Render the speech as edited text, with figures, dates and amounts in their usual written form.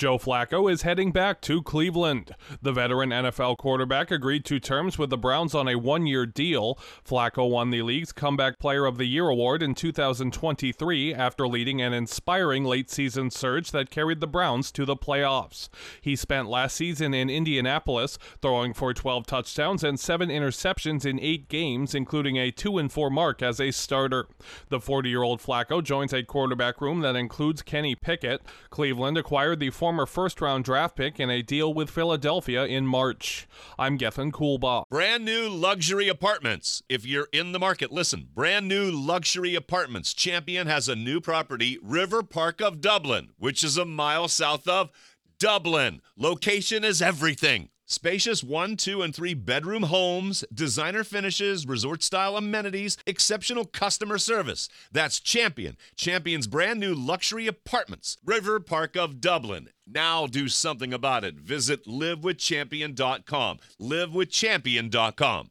Joe Flacco is heading back to Cleveland. The veteran NFL quarterback agreed to terms with the Browns on a one-year deal. Flacco won the league's Comeback Player of the Year award in 2023 after leading an inspiring late-season surge that carried the Browns to the playoffs. He spent last season in Indianapolis, throwing for 12 touchdowns and 7 interceptions in 8 games, including a 2-4 mark as a starter. The 40-year-old Flacco joins a quarterback room that includes Kenny Pickett. Cleveland acquired the former first-round draft pick in a deal with Philadelphia in March. I'm Gethin Coolbaugh. Brand new luxury apartments. If you're in the market, listen. Brand new luxury apartments. Champion has a new property, River Park of Dublin, which is a mile south of Dublin. Location is everything. Spacious 1, 2, and 3 bedroom homes, designer finishes, resort-style amenities, exceptional customer service. That's Champion. Champion's brand new luxury apartments, River Park of Dublin. Now do something about it. Visit livewithchampion.com. livewithchampion.com.